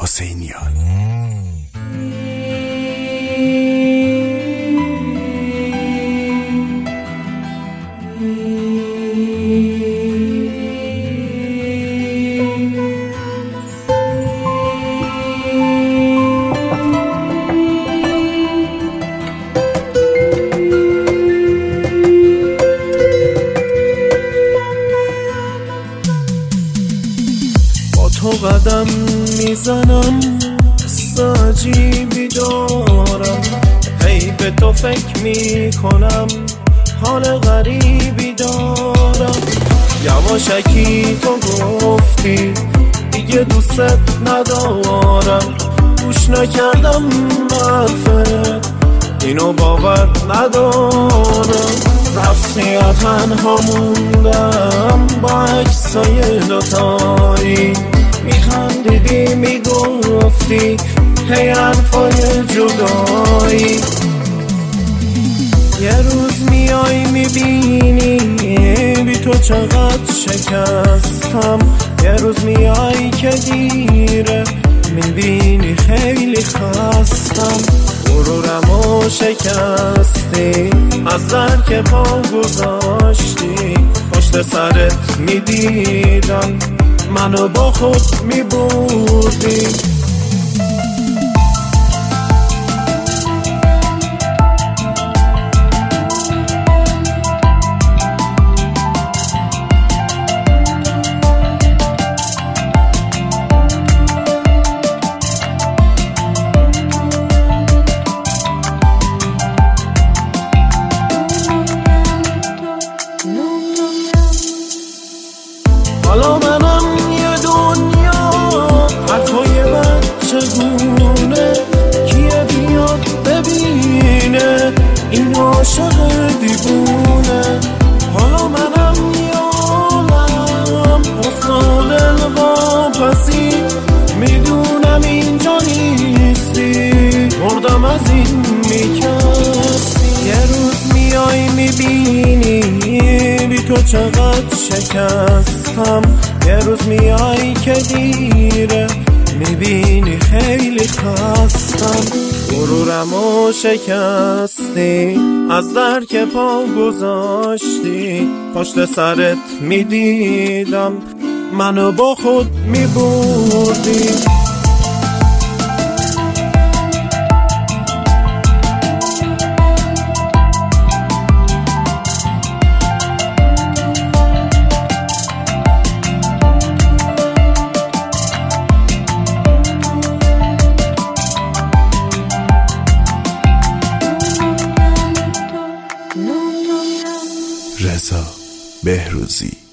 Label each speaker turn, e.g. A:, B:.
A: حسینیان.
B: تو قدم میزنم حس عجیبی دارم، هی به تو فکر میکنم حال غریبی دارم. یواشکی تو گفتی دیگه دوست ندارم، گوش نکردم حرفت اینو باور ندارم. رفتی و تنها موندم با عکسای دوتایی، میخندیدی میگفتی هی حرفای جدایی. یه روز میای میبینی بی تو چقدر شکستم، یه روز میای که دیره میبینی خیلی خستم. غرورمو شکستی از در که پا گذاشتی، پشت سرت میدیدم منو با خود میبردی. حالا منم یه دنیا حرفای من چگونه، کیه بیاد ببینه این عاشق دیوونه. حالا منم یالم افتاد دلواپسی، میدونم اینجا نیستی مردم از این میکسی. یه روز میای میبینی بی تو چقدر شکستم، یه روز میای که دیره میبینی خیلی خستم. غرورمو شکستی از در که پا گذاشتی، پشت سرت میدیدم منو با خود میبردی.
A: رضا بهروزی.